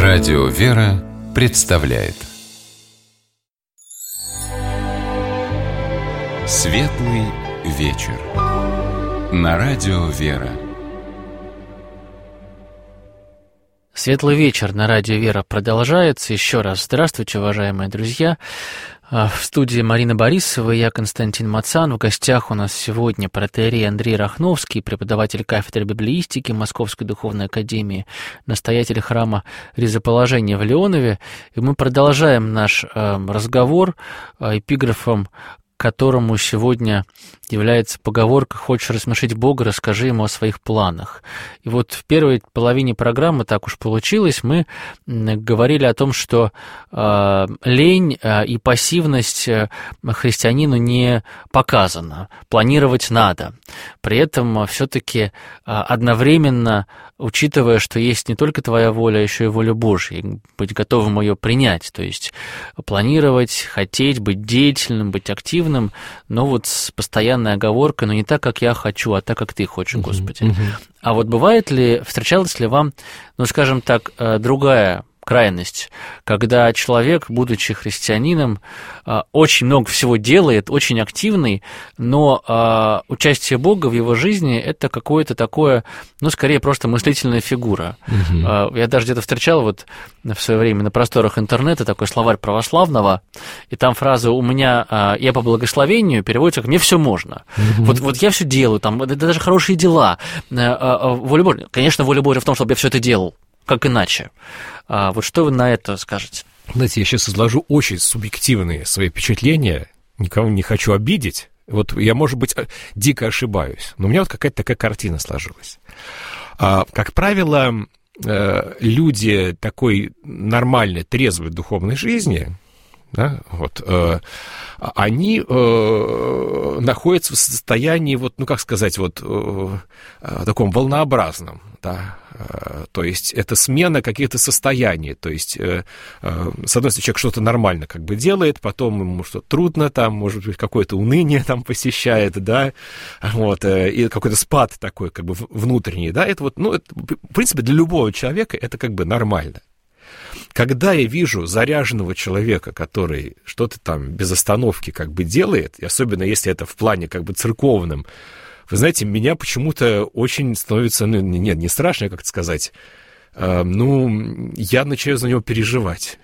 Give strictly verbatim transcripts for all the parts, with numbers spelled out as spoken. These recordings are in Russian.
Радио «Вера» представляет Светлый вечер на Радио «Вера». Светлый вечер на Радио «Вера» продолжается. Еще раз здравствуйте, уважаемые друзья. В студии Марина Борисова и я, Константин Мацан. В гостях у нас сегодня протоиерей Андрей Рахновский, преподаватель кафедры библеистики Московской духовной академии, настоятель храма Ризоположения в Леонове. И мы продолжаем наш разговор эпиграфом, которому сегодня является поговорка «Хочешь рассмешить Бога, расскажи ему о своих планах». И вот в первой половине программы, так уж получилось, мы говорили о том, что э, лень э, и пассивность христианину не показана, планировать надо. При этом все-таки э, одновременно, учитывая, что есть не только твоя воля, а еще и воля Божья, быть готовым ее принять, то есть планировать, хотеть, быть деятельным, быть активным, но вот с постоянной оговоркой, но не так, как я хочу, а так, как ты хочешь, Господи. Uh-huh, uh-huh. А вот бывает ли, встречалась ли вам, ну, скажем так, другая крайность, когда человек, будучи христианином, очень много всего делает, очень активный, но участие Бога в его жизни – это какое-то такое, ну, скорее, просто мыслительная фигура. Угу. Я даже где-то встречал вот в свое время на просторах интернета такой словарь православного, и там фраза «у меня, я по благословению» переводится как «мне все можно». Угу. Вот, вот я все делаю, там, это даже хорошие дела. Воля Божья. Конечно, воля Божья в том, чтобы я все это делал. Как иначе? А вот что вы на это скажете? Знаете, я сейчас изложу очень субъективные свои впечатления, никого не хочу обидеть. Вот я, может быть, дико ошибаюсь, но у меня вот какая-то такая картина сложилась. А, как правило, люди такой нормальной, трезвой духовной жизни, да, вот, они находятся в состоянии, вот, ну, как сказать, вот, таком волнообразном, да, то есть это смена каких-то состояний, то есть, с одной стороны, человек что-то нормально как бы делает, потом ему что-то трудно, там, может быть, какое-то уныние там посещает, да, вот, и какой-то спад такой, как бы, внутренний, да, это вот, ну, это, в принципе, для любого человека это как бы нормально. Когда я вижу заряженного человека, который что-то там без остановки как бы делает, и особенно если это в плане как бы церковном, вы знаете, меня почему-то очень становится, ну, нет, не страшно, как это сказать, э, ну, я начинаю за него переживать.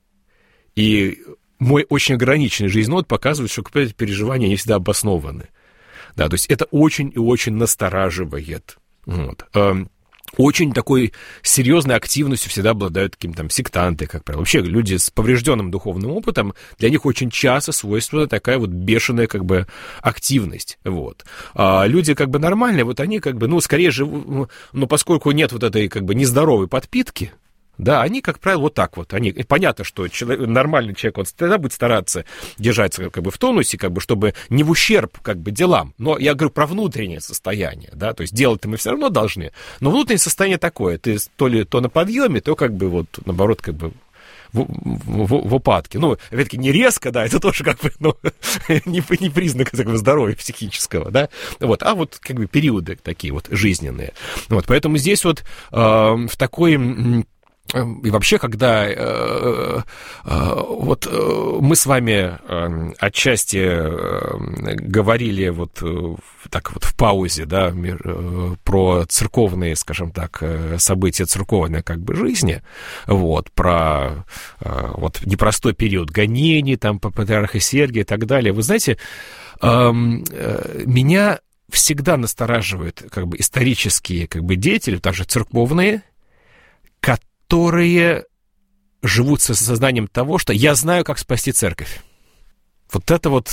И мой очень ограниченный жизненный опыт показывает, что какие-то переживания не всегда обоснованы. Да, то есть это очень и очень настораживает. Вот. Очень такой серьезной активностью всегда обладают какими-то там сектанты, как правило. Вообще люди с поврежденным духовным опытом, для них очень часто свойственна такая вот бешеная как бы активность. Вот. А люди как бы нормальные, вот они как бы, ну, скорее живут, но поскольку нет вот этой как бы нездоровой подпитки, да, они, как правило, вот так вот. Они, понятно, что человек, нормальный человек, он всегда будет стараться держаться как бы в тонусе, как бы, чтобы не в ущерб как бы делам. Но я говорю про внутреннее состояние, да, то есть делать-то мы все равно должны. Но внутреннее состояние такое, ты то ли то на подъеме, то как бы вот наоборот как бы в, в, в упадке. Ну, опять-таки, не резко, да, это тоже как бы, ну, не, не признак как бы здоровья психического, да, вот, а вот как бы периоды такие вот жизненные. Вот, поэтому здесь вот э, в такой... И вообще, когда э, э, вот э, мы с вами э, отчасти э, говорили вот э, так вот в паузе, да, э, про церковные, скажем так, события церковной как бы жизни, вот, про э, вот непростой период гонений, там, по патриарха Сергия и так далее, вы знаете, э, э, меня всегда настораживают как бы исторические как бы деятели, также церковные, которые которые живут со сознанием того, что я знаю, как спасти церковь. Вот это вот...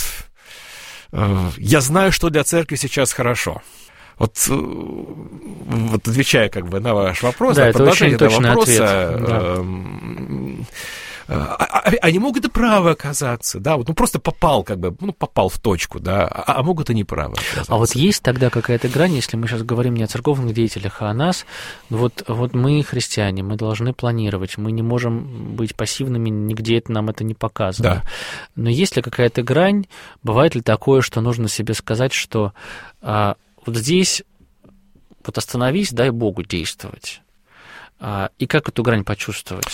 Э, я знаю, что для церкви сейчас хорошо. Вот, э, вот отвечая как бы на ваш вопрос, да, на это очень точный вопроса, ответ. Да. Э, э, они могут и правы оказаться, да, вот, ну просто попал как бы, ну попал в точку, да, а, а могут и не правы оказаться. А вот есть тогда какая-то грань, если мы сейчас говорим не о церковных деятелях, а о нас, вот, вот мы христиане, мы должны планировать, мы не можем быть пассивными, нигде это, нам это не показано. Да. Но есть ли какая-то грань, бывает ли такое, что нужно себе сказать, что а, вот здесь вот остановись, дай Богу действовать. И как эту грань почувствовать?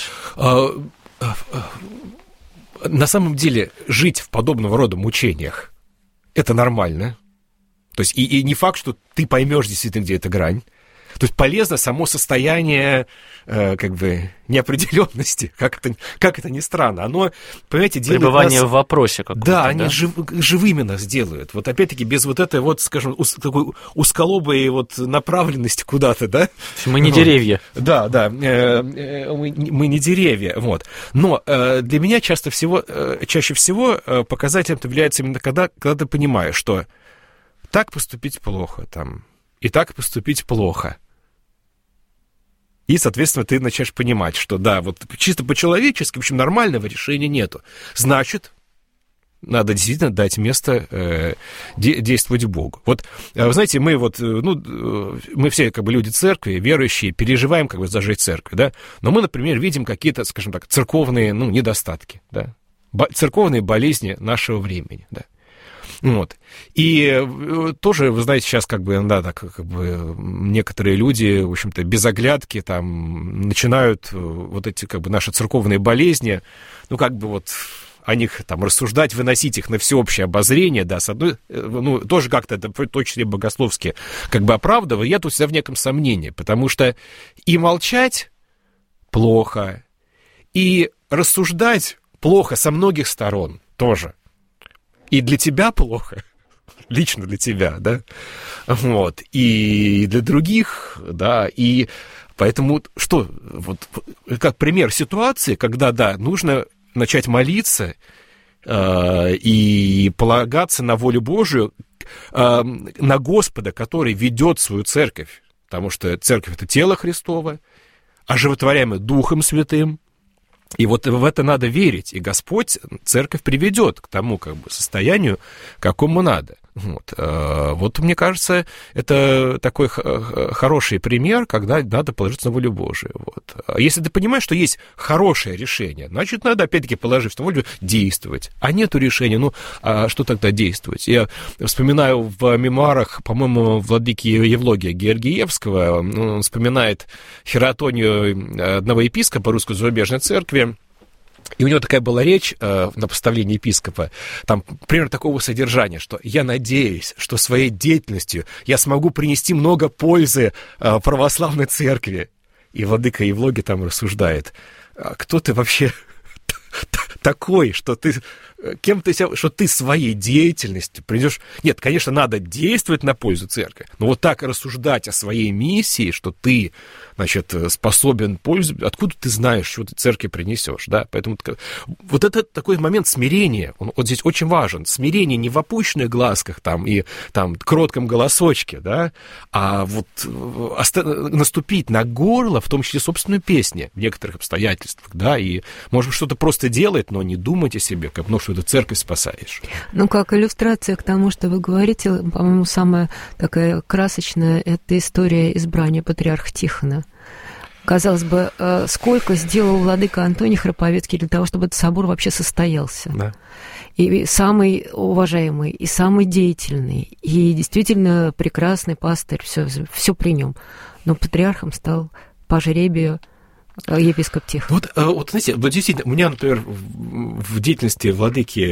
На самом деле, жить в подобного рода мучениях – это нормально. То есть, и, и не факт, что ты поймешь действительно, где эта грань. То есть, полезно само состояние, э, как бы, неопределенности, как это, как это ни странно. Оно, понимаете, делает пребывание нас... в вопросе каком-то, да, да? они жив, живыми нас делают. Вот опять-таки, без вот этой вот, скажем, ус, такой узколобой вот направленности куда-то, да? Мы не вот. Деревья. Да, да, э, э, мы, мы не деревья, вот. Но э, для меня часто всего, э, чаще всего э, показателем это является именно когда, когда ты понимаешь, что так поступить плохо, там, и так поступить плохо. И, соответственно, ты начинаешь понимать, что да, вот чисто по-человечески, в общем, нормального решения нету. Значит, надо действительно дать место э, де- действовать Богу. Вот, э, вы знаете, мы вот, ну, э, мы все как бы люди церкви, верующие, переживаем как бы за жизнь церкви, да, но мы, например, видим какие-то, скажем так, церковные, ну, недостатки, да, Бо- церковные болезни нашего времени, да. Вот. И тоже, вы знаете, сейчас как бы, да, так, как бы некоторые люди, в общем-то, без оглядки там начинают вот эти, как бы, наши церковные болезни, ну, как бы вот о них там рассуждать, выносить их на всеобщее обозрение, да, с одной, ну, тоже как-то это в том числе богословски как бы оправдываю, я тут всегда в неком сомнении, потому что и молчать плохо, и рассуждать плохо со многих сторон тоже. И для тебя плохо, лично для тебя, да, вот, и для других, да, и поэтому что, вот, как пример ситуации, когда, да, нужно начать молиться э, и полагаться на волю Божию, э, на Господа, который ведет свою церковь, потому что церковь — это тело Христово, оживотворяемое Духом Святым. И вот в это надо верить, и Господь церковь приведет к тому как бы состоянию, какому надо. Вот, вот мне кажется, это такой хороший пример, когда надо положиться на волю Божию. Вот. Если ты понимаешь, что есть хорошее решение, значит, надо, опять-таки, положив на волю, действовать. А нету решения, ну, а что тогда действовать? Я вспоминаю в мемуарах, по-моему, владыки Евлогия Георгиевского, он вспоминает хератонию одного епископа Русской зарубежной церкви. И у него такая была речь э, на поставлении епископа, там примерно такого содержания, что я надеюсь, что своей деятельностью я смогу принести много пользы э, православной церкви. И владыка Евлогий там рассуждает, а кто ты вообще такой, что ты, кем ты себя, что ты своей деятельностью придешь... Нет, конечно, надо действовать на пользу церкви, но вот так рассуждать о своей миссии, что ты, значит, способен пользоваться, откуда ты знаешь, что ты церкви принесешь, да? Поэтому вот это такой момент смирения, он вот здесь очень важен. Смирение не в опущенных глазках там и там кротком голосочке, да, а вот оста- наступить на горло, в том числе собственной песни в некоторых обстоятельствах, да, и, может быть, что-то просто делать, но не думать о себе, как, ну, что ты церковь спасаешь. Ну, как иллюстрация к тому, что вы говорите, по-моему, самая такая красочная — это история избрания патриарха Тихона. Казалось бы, сколько сделал владыка Антоний Храповецкий для того, чтобы этот собор вообще состоялся. Да. И самый уважаемый, и самый деятельный, и действительно прекрасный пастырь, все, все при нем. Но патриархом стал по жребию епископ Тихон. Вот, вот, знаете, вот действительно, у меня, например, в деятельности владыки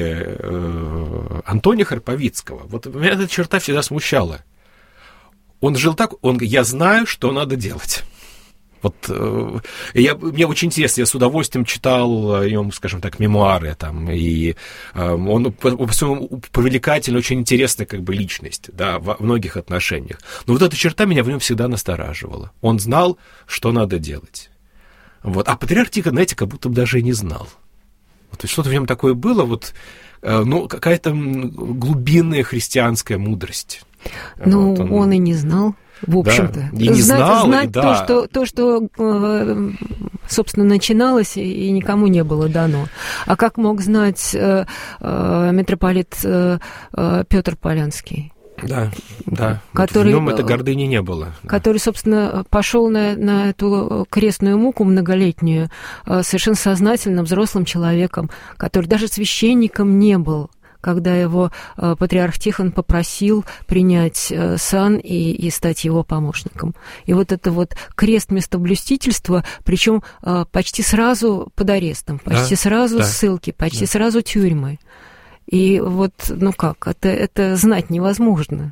э, Антония Храповицкого, вот меня эта черта всегда смущала. Он жил так, он говорит, я знаю, что надо делать. Вот э, я, мне очень интересно, я с удовольствием читал о нем, скажем так, мемуары, там, и э, он по-своему привлекательный, очень интересная как бы личность, да, во многих отношениях. Но вот эта черта меня в нем всегда настораживала. Он знал, что надо делать. Вот. А патриарх Тихон, знаете, как будто бы даже и не знал. Вот что-то в нем такое было, вот, э, ну, какая-то глубинная христианская мудрость. Ну, вот он... он и не знал. В общем-то, да, и не знать, знал, знать и да. то, что, то, что, собственно, начиналось и никому не было дано. А как мог знать э, э, митрополит э, Петр Полянский? Да, да. Который, в нем этой гордыни не было. Который, собственно, пошел на, на эту крестную муку многолетнюю совершенно сознательно взрослым человеком, который даже священником не был, когда его э, патриарх Тихон попросил принять э, сан и, и стать его помощником. И вот это вот крест местоблюстительства, причем э, почти сразу под арестом, почти да, сразу да, ссылки, почти да. сразу тюрьмы. И вот, ну как, это, это знать невозможно.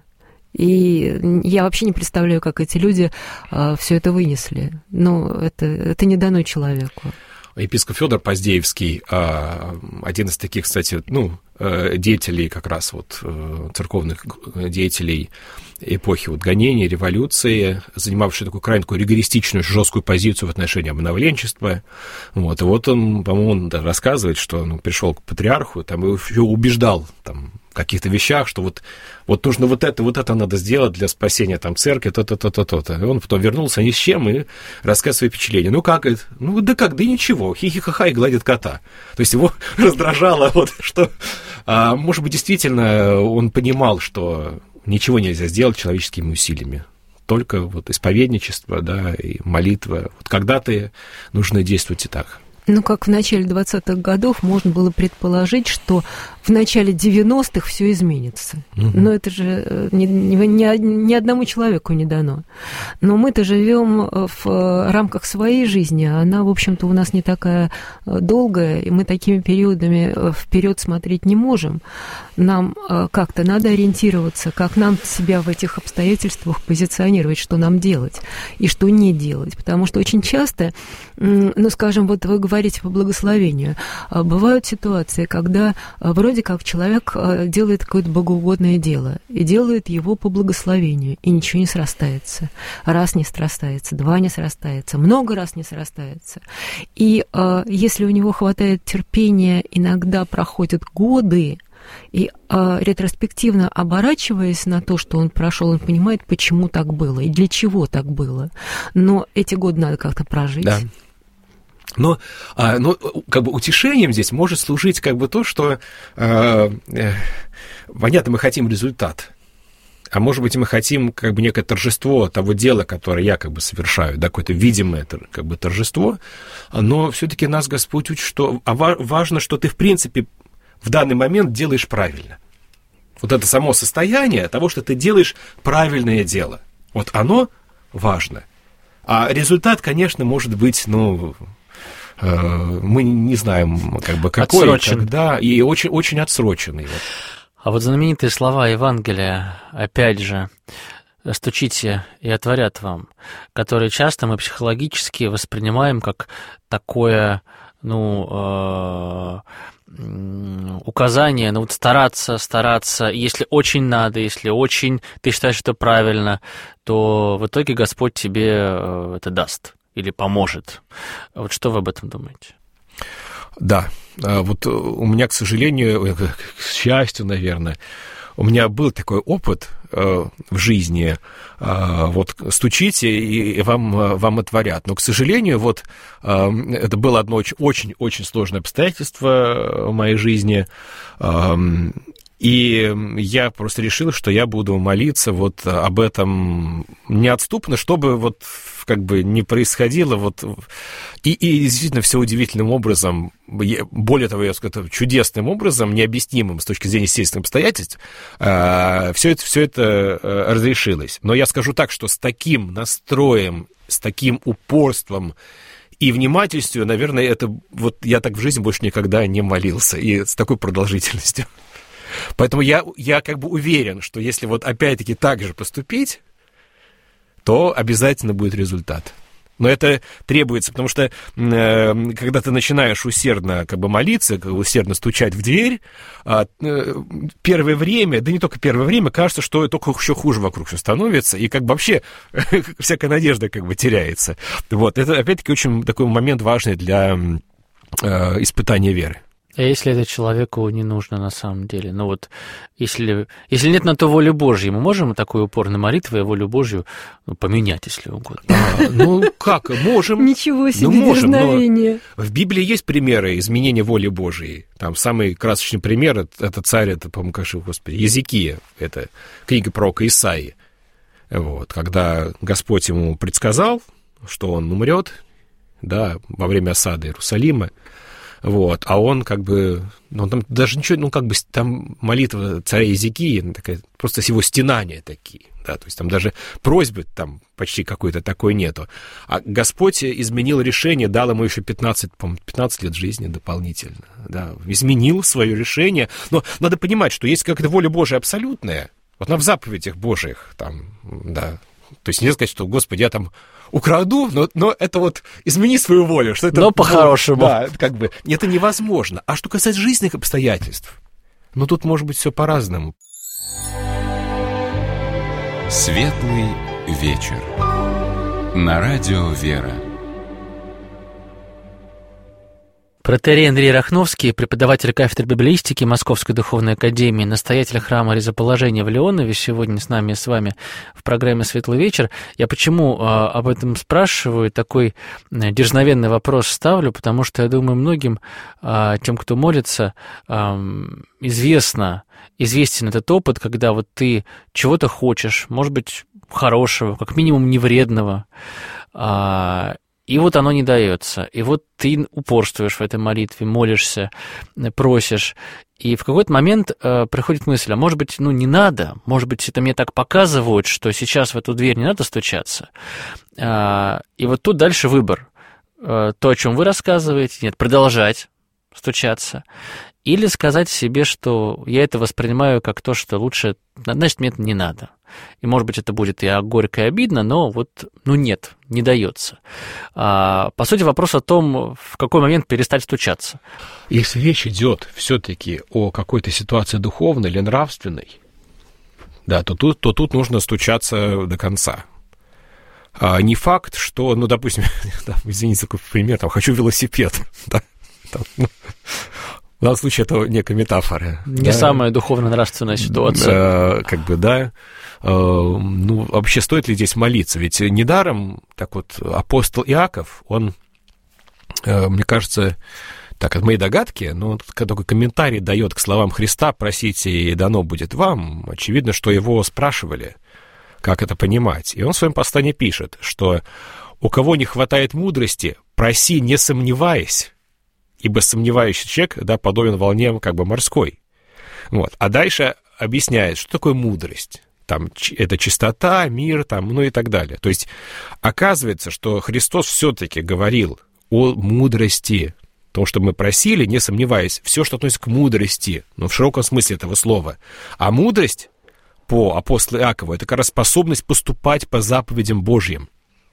И я вообще не представляю, как эти люди э, все это вынесли. Ну, это, это не дано человеку. Епископ Федор Поздеевский, один из таких, кстати, ну, деятелей как раз вот церковных деятелей эпохи вот гонений, революции, занимавший такую крайне такую ригористичную, жесткую позицию в отношении обновленчества. Вот, и вот он, по-моему, он рассказывает, что он пришел к патриарху, там его убеждал там, в каких-то вещах, что вот, вот нужно вот это, вот это надо сделать для спасения там церкви, то-то, то-то, то-то. И он потом вернулся ни с чем и рассказывает свои впечатления. Ну как это? Ну да как, да ничего, хихи-ха-ха и гладит кота. То есть его раздражало вот что... А, может быть, действительно он понимал, что ничего нельзя сделать человеческими усилиями. Только вот исповедничество, да, и молитва. Вот когда-то нужно действовать и так. Ну, как в начале двадцатых годов можно было предположить, что в начале девяностых все изменится. Угу. Но это же ни, ни, ни, ни одному человеку не дано. Но мы-то живем в рамках своей жизни, а она, в общем-то, у нас не такая долгая, и мы такими периодами вперед смотреть не можем. Нам как-то надо ориентироваться, как нам себя в этих обстоятельствах позиционировать, что нам делать и что не делать. Потому что очень часто, ну, скажем, вот вы говорите по благословению, бывают ситуации, когда вроде как человек делает какое-то богоугодное дело и делает его по благословению, и ничего не срастается. Раз не срастается, два не срастается, много раз не срастается. И если у него хватает терпения, иногда проходят годы, и э, ретроспективно оборачиваясь на то, что он прошел, он понимает, почему так было и для чего так было. Но эти годы надо как-то прожить. Да. Но, а, но как бы утешением здесь может служить как бы то, что, э, э, понятно, мы хотим результат. А может быть, мы хотим как бы некое торжество того дела, которое я как бы совершаю, да, какое-то видимое как бы торжество, но все-таки нас Господь учит, что а важно, что ты в принципе в данный момент делаешь правильно. Вот это само состояние того, что ты делаешь правильное дело. Вот оно важно. А результат, конечно, может быть, ну, э, мы не знаем, как бы, какой, отсрочен. Когда, и очень, очень отсроченный. Вот. А вот знаменитые слова Евангелия, опять же, «стучите, и отворят вам», которые часто мы психологически воспринимаем как такое, ну, э, указание, ну вот стараться, стараться, если очень надо, если очень ты считаешь, что правильно, то в итоге Господь тебе это даст или поможет. Вот что вы об этом думаете? Да, вот у меня, к сожалению, к счастью, наверное, у меня был такой опыт э, в жизни, э, вот стучите, и вам, вам отворят. Но, к сожалению, вот э, это было одно очень-очень сложное обстоятельство в моей жизни, э, и я просто решил, что я буду молиться вот об этом неотступно, чтобы вот как бы не происходило вот... И, и действительно все удивительным образом, более того, я скажу, чудесным образом, необъяснимым с точки зрения естественных обстоятельств, э, все это, все это э, разрешилось. Но я скажу так, что с таким настроем, с таким упорством и внимательностью, наверное, это вот я так в жизни больше никогда не молился, и с такой продолжительностью. Поэтому я, я как бы уверен, что если вот опять-таки так же поступить, то обязательно будет результат. Но это требуется, потому что э, когда ты начинаешь усердно как бы молиться, усердно стучать в дверь, э, первое время, да не только первое время, кажется, что только еще хуже вокруг все становится, и как бы вообще всякая надежда как бы теряется. Вот, это опять-таки очень такой момент важный для э, испытания веры. А если это человеку не нужно на самом деле? Ну вот, если, если нет на то воли Божьей, мы можем такой упор на молитву и волю Божью ну, поменять, если угодно? А, ну, как? Можем. Ничего себе, ну, можем, дерзновение. В Библии есть примеры изменения воли Божьей. Там самый красочный пример, это, это царь, это, по-моему, кажется, господи, Езекия, это книга пророка Исаии. Вот, когда Господь ему предсказал, что он умрет, да, во время осады Иерусалима, вот, а он как бы, ну, там даже ничего, ну, как бы там молитва царя Иезекии, такая, просто его стенания такие, да, то есть там даже просьбы там почти какой-то такой нету. А Господь изменил решение, дал ему еще пятнадцать, по-моему, пятнадцать лет жизни дополнительно, да, изменил свое решение, но надо понимать, что есть как-то воля Божия абсолютная, вот она в заповедях Божьих, там, да, то есть нельзя сказать, что, Господи, я там украду, но, но это вот измени свою волю. Что это, но по-хорошему. Да, как бы, это невозможно. А что касается жизненных обстоятельств, ну, тут может быть все по-разному. Светлый вечер. На радио «Вера». Протоиерей Андрей Рахновский, преподаватель кафедры библеистики Московской духовной академии, настоятель храма Ризоположения в Леонове, сегодня с нами и с вами в программе «Светлый вечер». Я почему а, об этом спрашиваю, такой а, дерзновенный вопрос ставлю, потому что, я думаю, многим, а, тем, кто молится, а, известно, известен этот опыт, когда вот ты чего-то хочешь, может быть, хорошего, как минимум невредного, а, и вот оно не дается. И вот ты упорствуешь в этой молитве, молишься, просишь. И в какой-то момент э, приходит мысль, а может быть, ну, не надо, может быть, это мне так показывают, что сейчас в эту дверь не надо стучаться. Э, и вот тут дальше выбор. Э, то, о чем вы рассказываете, нет, продолжать стучаться. Или сказать себе, что я это воспринимаю как то, что лучше, значит, мне это не надо. И, может быть, это будет и горько, и обидно, но вот, ну, нет, не дается. А, по сути, вопрос о том, в какой момент перестать стучаться. Если речь идет все-таки о какой-то ситуации духовной или нравственной, да, то тут, то тут нужно стучаться до конца. А не факт, что, ну, допустим, да, извините, такой пример, там, хочу велосипед, да, там, ну, в данном случае это некая метафора. Не да? самая духовно-нравственная ситуация. Да, как бы, да. Ну, вообще, стоит ли здесь молиться? Ведь недаром, так вот, апостол Иаков, он, мне кажется, так, от моей догадки, но такой комментарий дает к словам Христа: «Просите, и дано будет вам». Очевидно, что его спрашивали, как это понимать. И он в своем послании пишет, что «у кого не хватает мудрости, проси, не сомневаясь, ибо сомневающий человек, да, подобен волне как бы морской». Вот. А дальше объясняет, что такое мудрость. Там это чистота, мир, там, ну и так далее. То есть оказывается, что Христос все-таки говорил о мудрости, том, что мы просили, не сомневаясь, все, что относится к мудрости, но в широком смысле этого слова. А мудрость по апостолу Иакову — это как раз способность поступать по заповедям Божьим.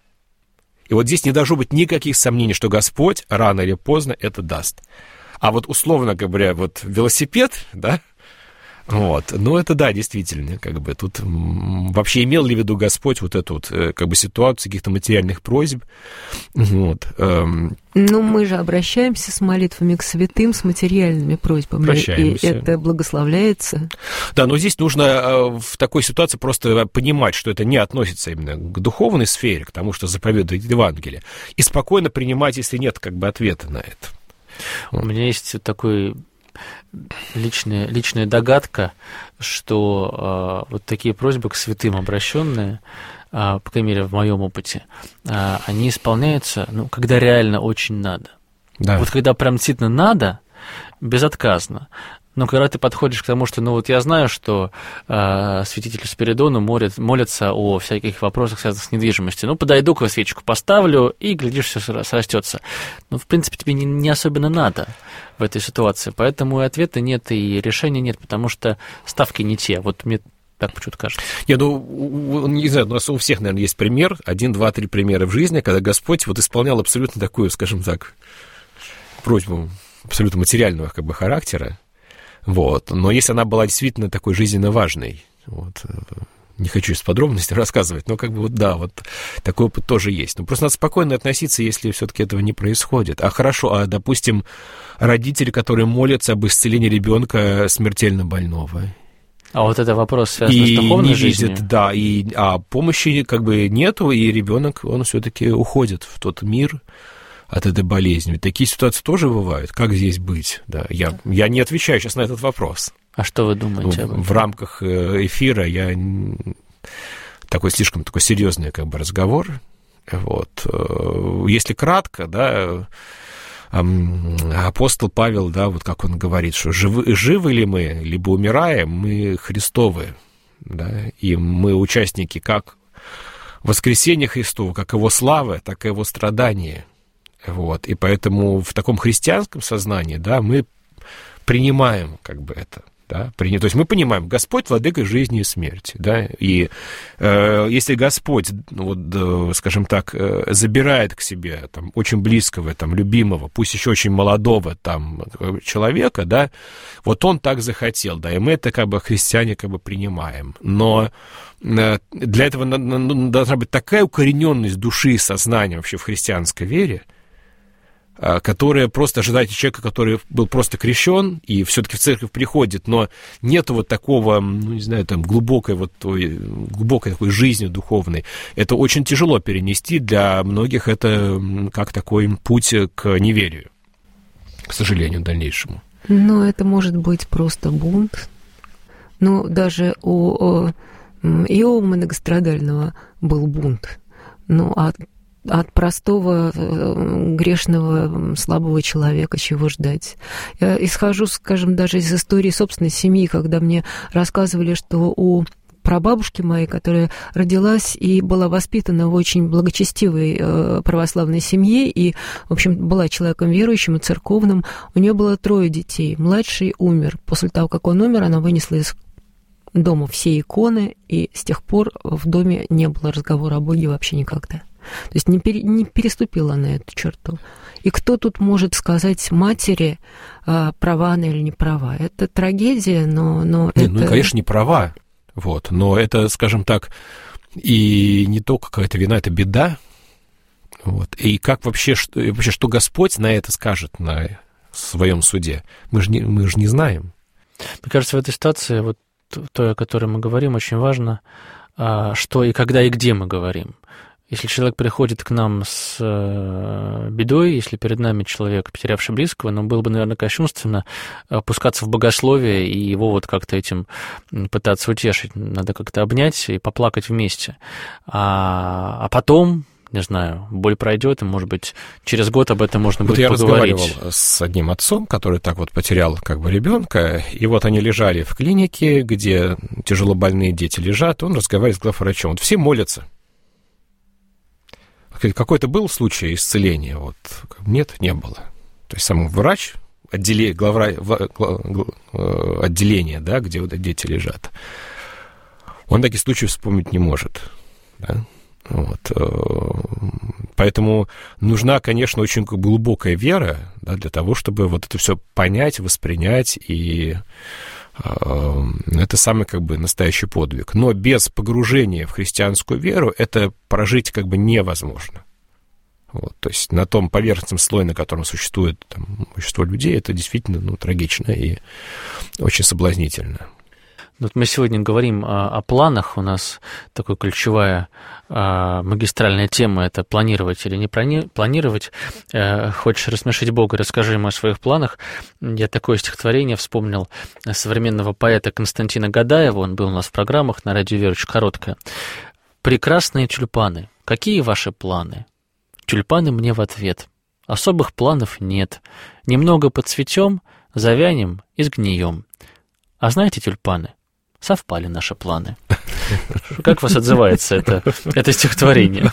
И вот здесь не должно быть никаких сомнений, что Господь рано или поздно это даст. А вот, условно говоря, вот велосипед, да, вот, ну это да, действительно, как бы тут вообще имел ли в виду Господь вот эту вот, как бы, ситуацию каких-то материальных просьб, вот. Эм. Ну, мы же обращаемся с молитвами к святым, с материальными просьбами, Обращаемся. И это благословляется. Да, но здесь нужно в такой ситуации просто понимать, что это не относится именно к духовной сфере, к тому, что заповедует Евангелие, и спокойно принимать, если нет, как бы, ответа на это. У вот. меня есть такой... Личная, личная догадка, что э, вот такие просьбы к святым обращенные, э, по крайней мере, в моем опыте, э, они исполняются, ну, когда реально очень надо. Да. Вот когда прям действительно надо, безотказно. Но когда ты подходишь к тому, что, ну, вот я знаю, что э, святителю Спиридону молят, молятся о всяких вопросах, связанных с недвижимостью. Ну, подойду-ка, свечку поставлю, и, глядишь, все срастется. Ну, в принципе, тебе не, не особенно надо в этой ситуации. Поэтому и ответа нет, и решения нет, потому что ставки не те. Вот мне так почему-то кажется. Я, ну, не знаю, у нас у всех, наверное, есть пример, один, два, три примера в жизни, когда Господь вот исполнял абсолютно такую, скажем так, просьбу абсолютно материального, как бы, характера. Вот. Но если она была действительно такой жизненно важной, вот, не хочу из подробностей рассказывать, но как бы вот да, вот такой опыт тоже есть. Но просто надо спокойно относиться, если все-таки этого не происходит. А хорошо, а, допустим, родители, которые молятся об исцелении ребенка смертельно больного. А вот это вопрос связан и с духовной не жизнью. Видит, да, и, а помощи как бы нету, и ребенок, он все-таки уходит в тот мир от этой болезни. Ведь такие ситуации тоже бывают. Как здесь быть? Да, я, я не отвечаю сейчас на этот вопрос. А что вы думаете об этом? В рамках эфира я такой слишком такой серьезный, как бы, разговор. Вот. Если кратко, да, апостол Павел, да, вот как он говорит, что живы, живы ли мы, либо умираем, мы Христовы, да, и мы участники как воскресения Христова, как его славы, так и его страдания. Вот. И поэтому в таком христианском сознании, да, мы принимаем как бы это. Да, то есть мы понимаем, Господь владыка жизни и смерти, да, и э, если Господь, вот, э, скажем так, э, забирает к себе там, очень близкого, там, любимого, пусть еще очень молодого там, человека, да, вот Он так захотел, да, и мы это как бы христиане как бы принимаем, но э, для этого на, на, должна быть такая укорененность души и сознания вообще в христианской вере, которая просто ожидает человека, который был просто крещен и все-таки в церковь приходит, но нет вот такого, ну, не знаю, там, глубокой вот той, глубокой такой жизни духовной. Это очень тяжело перенести, для многих это как такой путь к неверию, к сожалению, дальнейшему. Но это может быть просто бунт. Ну, даже у Иова Многострадального был бунт. Ну, а от простого, грешного, слабого человека чего ждать? Я исхожу, скажем, даже из истории собственной семьи, когда мне рассказывали, что у прабабушки моей, которая родилась и была воспитана в очень благочестивой православной семье, и, в общем, была человеком верующим и церковным, у нее было трое детей. Младший умер. После того, как он умер, она вынесла из дома все иконы, и с тех пор в доме не было разговора о Боге вообще никогда. То есть не, пере, не переступила на эту черту. И кто тут может сказать матери, права она или не права? Это трагедия, но... но Нет, это... Ну, конечно, не права, вот, но это, скажем так, и не только какая-то вина, это беда. Вот. И как вообще, что, вообще, что Господь на это скажет на своем суде? Мы же не, мы же не знаем. Мне кажется, в этой ситуации, вот той, о которой мы говорим, очень важно, что и когда и где мы говорим. Если человек приходит к нам с бедой, если перед нами человек, потерявший близкого, ну, было бы, наверное, кощунственно опускаться в богословие и его вот как-то этим пытаться утешить. Надо как-то обнять и поплакать вместе. А, а потом, не знаю, боль пройдет, и, может быть, через год об этом можно будет вот поговорить. Я разговаривал с одним отцом, который так вот потерял как бы ребенка, и вот они лежали в клинике, где тяжелобольные дети лежат, он разговаривает с главврачом. Вот все молятся. Какой-то был случай исцеления? Вот, нет, не было. То есть сам врач, отделе, главвра, отделение, да, где вот дети лежат, он такие случаи вспомнить не может. Да? Вот. Поэтому нужна, конечно, очень глубокая вера, да, для того, чтобы вот это все понять, воспринять, и это самый как бы настоящий подвиг. Но без погружения в христианскую веру это прожить как бы невозможно. Вот, то есть на том поверхностном слое, на котором существует там, большинство людей, это действительно ну, трагично и очень соблазнительно. Вот мы сегодня говорим о, о планах. У нас такая ключевая а, магистральная тема – это планировать или не плани- планировать. А, хочешь рассмешить Бога, расскажи ему о своих планах. Я такое стихотворение вспомнил современного поэта Константина Гадаева. Он был у нас в программах на радио Вера, очень короткое. «Прекрасные тюльпаны, какие ваши планы?» Тюльпаны мне в ответ. Особых планов нет. Немного подцветем, завянем и сгнием. А знаете, тюльпаны, совпали наши планы. Как вас отзывается это, это стихотворение?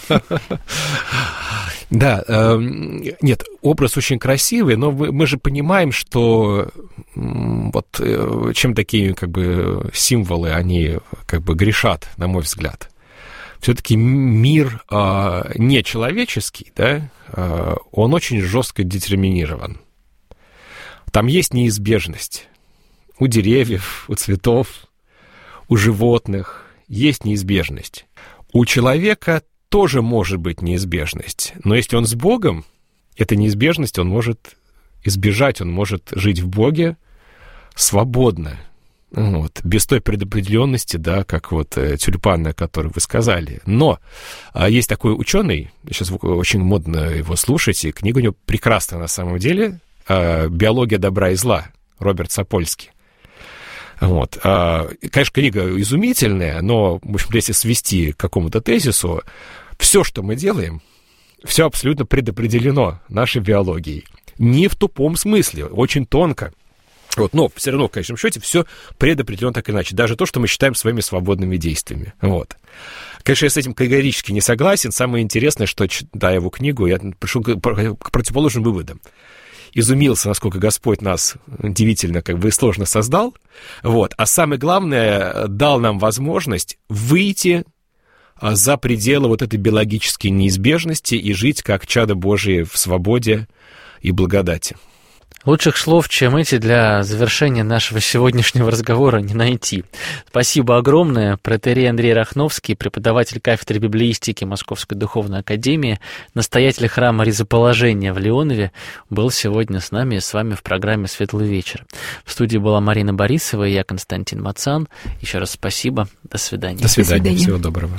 Да, э, нет, образ очень красивый, но мы, мы же понимаем, что вот э, чем такие как бы символы, они как бы грешат, на мой взгляд. Все-таки мир э, нечеловеческий, да, э, он очень жестко детерминирован. Там есть неизбежность. У деревьев, у цветов, у животных есть неизбежность. У человека тоже может быть неизбежность. Но если он с Богом, эта неизбежность он может избежать, он может жить в Боге свободно. Вот, без той предопределенности, да, как вот э, тюльпан, о которой вы сказали. Но э, есть такой ученый, сейчас очень модно его слушать, и книга у него прекрасная на самом деле, э, «Биология добра и зла», Роберт Сапольский. Вот. Э, конечно, книга изумительная, но, в общем, если свести к какому-то тезису, все, что мы делаем, все абсолютно предопределено нашей биологией. не в тупом смысле, очень тонко. Вот, но все равно, в конечном счете, все предопределено так или иначе. Даже то, что мы считаем своими свободными действиями. Вот. Конечно, я с этим категорически не согласен. Самое интересное, что, читая его книгу, я пришел к противоположным выводам. Изумился, насколько Господь нас удивительно, как бы и сложно создал. Вот. А самое главное, дал нам возможность выйти за пределы вот этой биологической неизбежности и жить как чадо Божие в свободе и благодати. Лучших слов, чем эти, для завершения нашего сегодняшнего разговора не найти. Спасибо огромное. Протоиерей Андрей Рахновский, преподаватель кафедры библеистики Московской Духовной Академии, настоятель храма Ризоположения в Леонове, был сегодня с нами и с вами в программе «Светлый вечер». В студии была Марина Борисова и я, Константин Мацан. Еще раз спасибо. До свидания. До свидания. До свидания. Всего доброго.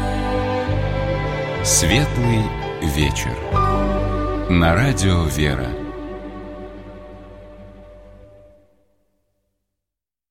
«Светлый вечер» на радио «Вера».